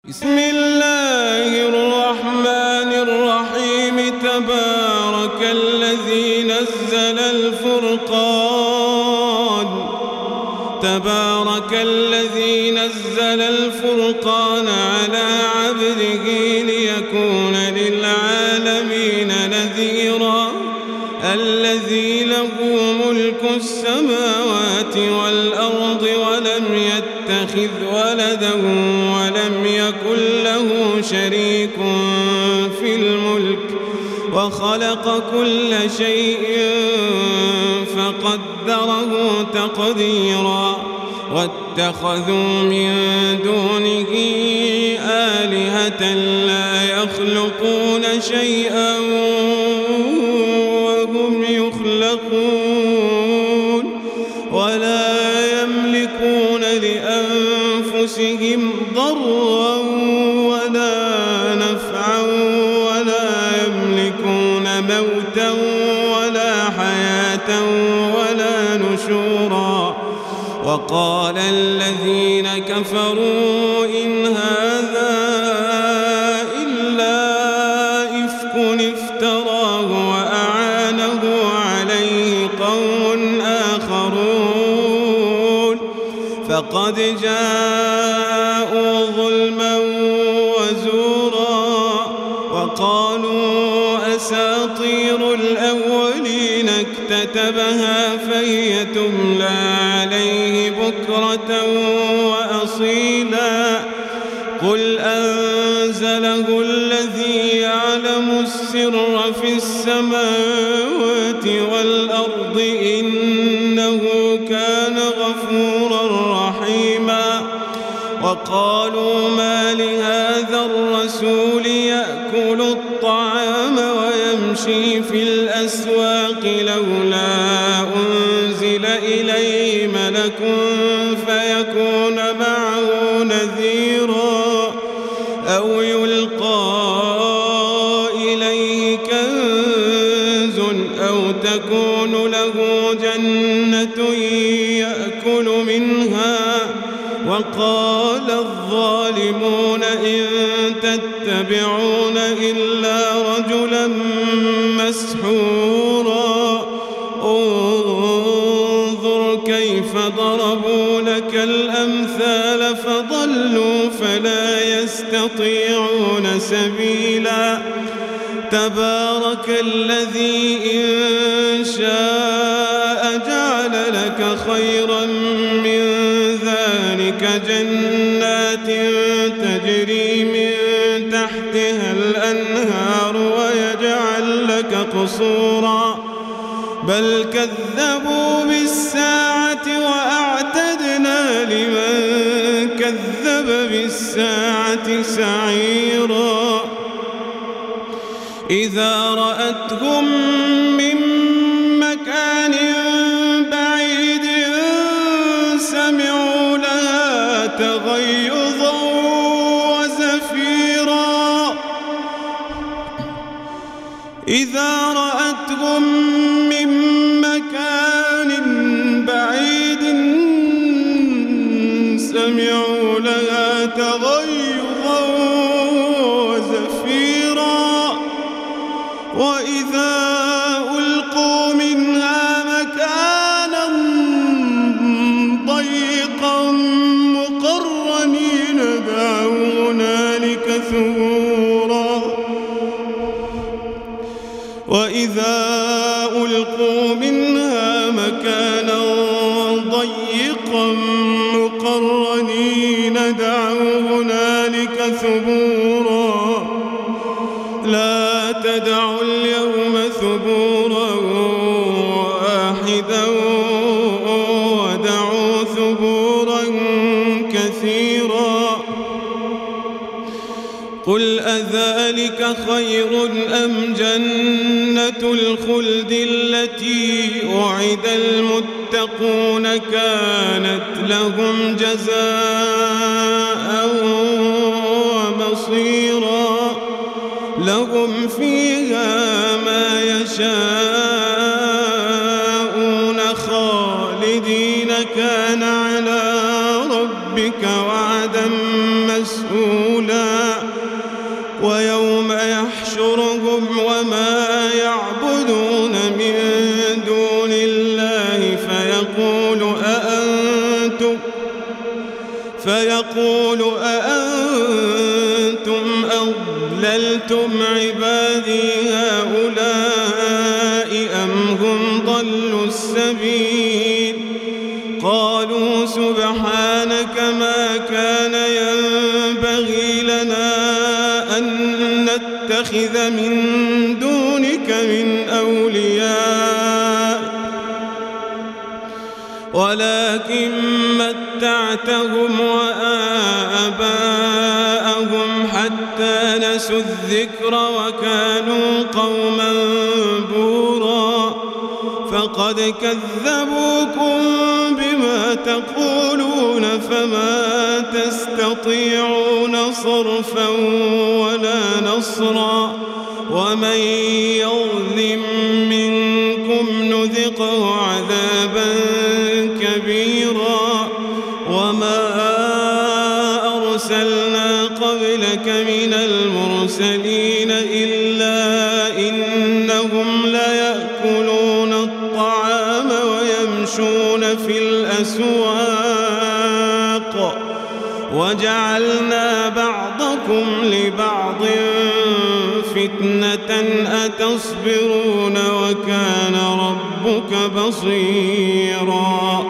بسم الله الرحمن الرحيم. تبارك الذي نزل الفرقان على عبده ليكون للعالمين نذيرا. الذي له ملك السماوات والأرض ولم يتخذ ولدا ولم يكن له شريك في الملك وخلق كل شيء فقدره تقديرا. واتخذوا من دونه آلهة لا يخلقون شيئا وهم يخلقون ولا يملكون لأنفسهم ضرا ولا نفعا ولا يملكون موتا ولا حياة ولا نشورا. وقال الذين كفروا إن هذا إلا إفك افتراه وأعانه عليه قوم آخرون فقد جاءوا ظلما وزورا. وقالوا أساطير الأولين اكتتبها فهي تملى عليه بكرة وأصيلا. قل أنزله الذي يعلم السر في السماوات والأرض إنه كان غفورا رحيما. وقالوا ما لهذا الرسول يأكل الطعام ويمشي في الأسواق لولا أنزل إليه ملك فيكون معه نذيرا أو يلقى إليه كنز أو تكون له جنة يأكل منها. وقال الظالمون إن تتبعون إلا رجلا مسحورا. انظر كيف ضربوا لك الأمثال فضلوا فلا يستطيعون سبيلا. تبارك الذي إن شاء جعل لك خيرا من ذلك جنات تجري من تحتها الأنهار ويجعل لك قصورا بل كذبوا بالساعة وأعتدنا لمن كذب بالساعة سعيرا. إذا رأتهم من مكان بعيد سمعوا لها تغيظا وزفيرا. إذا رأتهم من مكان بعيد سمعوا لها تغيظا وزفيرا. وإذا ألقوا منها مكانا ضيقا مقرنين دعوا هنالك ثبورا. وإذا ألقوا منها مكانا ضيقا مقرنين دعوا هنالك ثبورا. لا تدعوا اليوم ثبورا واحدا ودعوا ثبورا كثيرا. قل أذلك خير أم جنة الخلد التي وعد المتقون كانت لهم جزاء ومصيرا. لهم فيها ما يشاءون خالدين كان على ربك وعدا مسئولا. الأولى ويوم يحشرهم وما يعبدون من دون الله فيقول أأنتم أضللتم عبادي هؤلاء أم هم ضلوا السبيل قالوا سبحانك ما كان ينبغي لنا أن نتخذ من دونك من أولياء ولكن متعتهم وآباءهم حتى نسوا الذكر وكانوا قوما بورا فقد كذبوكم بما تقولون فما تستطيعون صرفا ولا نصرا ومن يظلم منكم نذقه عذابا كبيرا وما أرسلنا قبلك من المرسلين إلا إنهم ليأكلون الطعام ويمشون في الأسواق وجعلنا بعضكم لبعض فتنة أتصبرون وكان ربك بصيرا